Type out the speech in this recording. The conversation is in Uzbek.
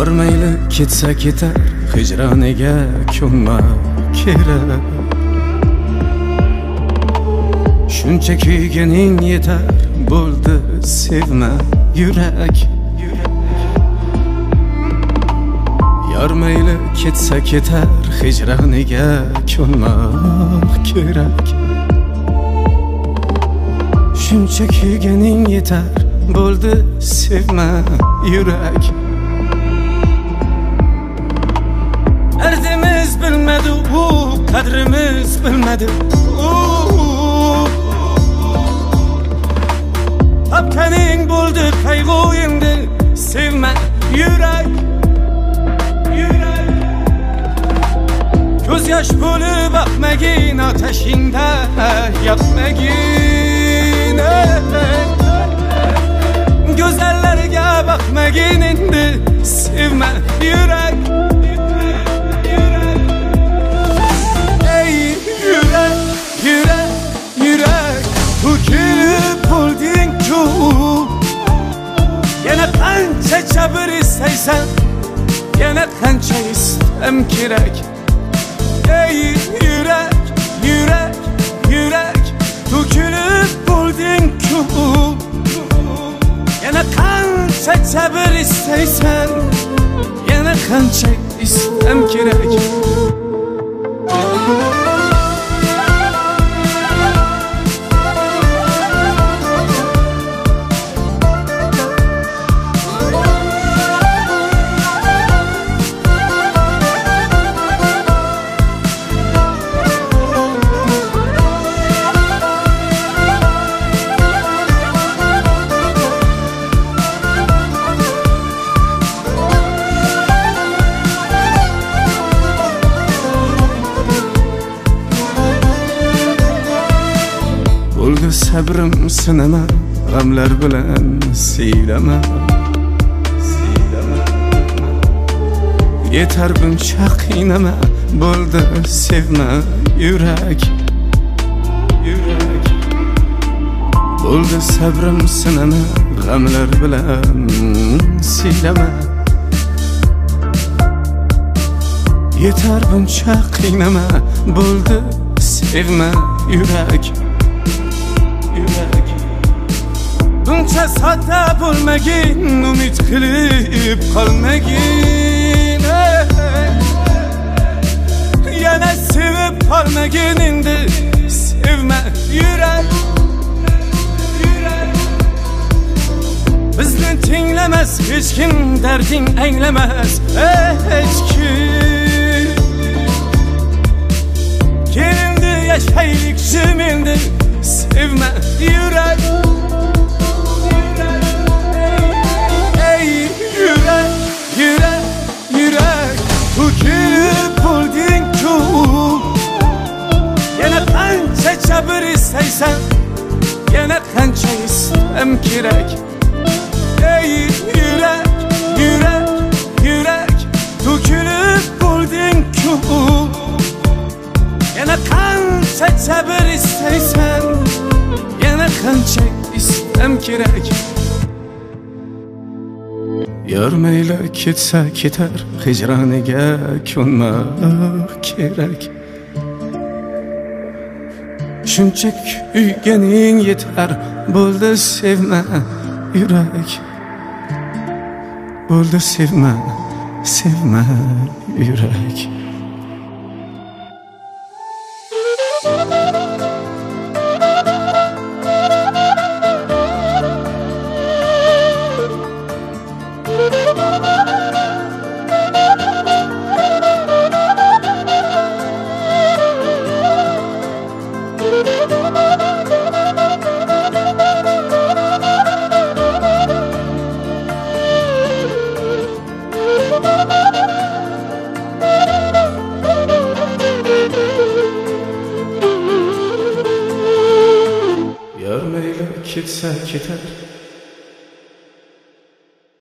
Yor mayli ketsa ketar, hijroniga ko'nma kerak. Shuncha kuyganing yetar, bo'ldi sevma yurak. Yor mayli ketsa ketar, hijroniga ko'nmak kerak. Shuncha kuyganing yetar, bo'ldi sevma yurak. Derdimiz bilmedi, kadrimiz bilmedi. Tapkaning bo'ldi qayg'u endi, sevma yurak. Ko'z yosh bo'lib boqmagin, otashingda yoqmagin. Go'zallarga boqmagin endi, sevma yurak. Ey yurak, yurak, yurak, to'kilib bo'lding-ku. Yana qancha sabr istaysan, yana qancha istam kerak. Ey yurak, yurak, yurak, to'kilib bo'lding-ku. Yana qancha sabr istaysan, yana qancha istam kerak. Bo'ldi sabrim sinama, g'amlar bilan siylama. Yetar buncha qiynama, bo'ldi sevma yurak. Bo'ldi sabrim sinama, g'amlar bilan siylama. Yetar buncha qiynama, bo'ldi sevma yurak. Buncha sodda bo'lmagin, umid qilib qolmagin. Yana sevib qolmagin endi, sevma yurak. Bizni tinglamas hech kim, darding anglamas hech kim. Kelindi yashaylik jim endi, sevma yurak. Yurak, yurak, yurak, to'kilib bo'lding-ku. Yana qancha sabr istaysan, yana qancha istam kerak. Ey yurak, yurak, yurak, to'kilib bo'lding-ku. Yana qancha sabr istaysan, yana qancha istam kerak. Yor mayli ketsa ketar, hijroniga ko'nmak kerak. Shuncha kuyganing yetar, bo'ldi sevma yurak. Bo'ldi sevma, sevma yurak. Yor mayli ketsa ketar,